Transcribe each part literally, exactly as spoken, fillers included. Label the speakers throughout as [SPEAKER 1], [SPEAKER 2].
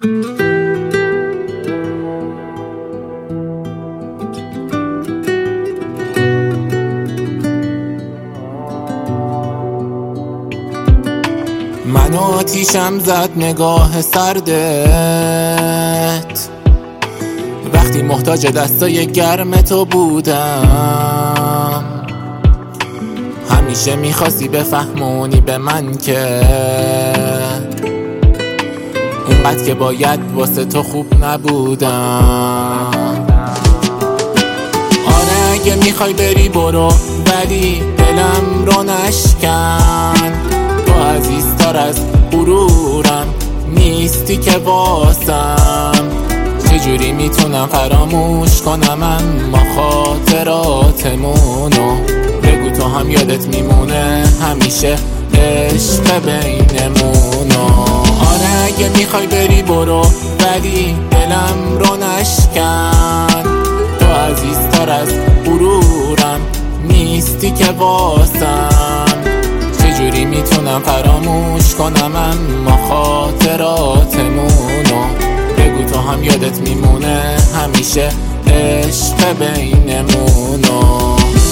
[SPEAKER 1] منو آتیشم زد نگاه سردت وقتی محتاج دستای گرم تو بودم. همیشه میخواستی بفهمونی به من که اونقدر که باید واسه تو خوب نبودم. آره اگه میخوای بری برو، ولی دلم رو نشکن. تو عزیزتر از غرورم نیستی که واسم. چجوری میتونم فراموش کنم اما خاطراتمونو؟ بگو تو هم یادت میمونه همیشه عشق بینمونو. آره اگه میخوای بری برو، ولی دلم رو نشکن. تو عزیزتر از غرورم نیستی که واسم. چجوری میتونم فراموش کنم اما خاطراتمونو؟ بگو تو هم یادت میمونه همیشه عشق بینمونو.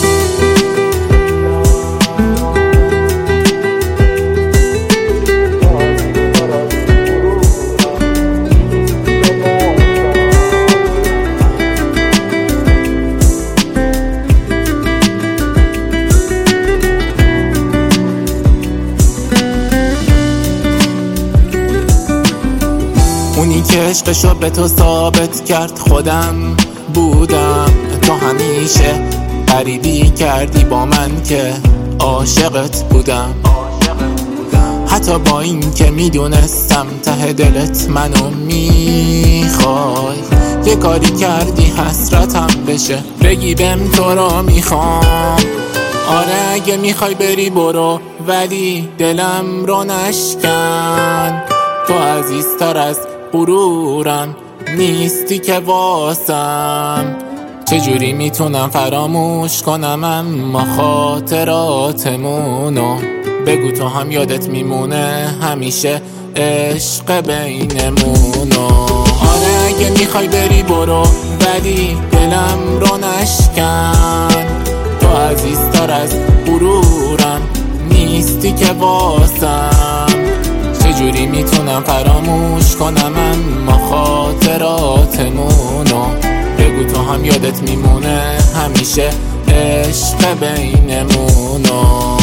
[SPEAKER 1] اونی که عشقشو به تو ثابت کرد خودم بودم. تو همیشه غریبی کردی با من که عاشقت بودم. حتی با این که میدونستم ته دلت منو میخوای، یه کاری کردی حسرتم بشه بگی بهم تو رو میخوام. آره اگه میخوای بری برو، ولی دلم رو نشکن. تو عزیزتر از غرورم نیستی که واسم. چجوری میتونم فراموش کنم اما خاطراتمونو؟ بگو تو هم یادت میمونه همیشه عشق بینمونو. آره اگه میخوای بری برو، ولی دلم رو نشکن. تو عزیزتر از غرورم نیستی که واسم. چجوری میتونم فراموش کنم اما خاطراتمونو؟ بگو تو هم یادت میمونه همیشه عشق بینمونو.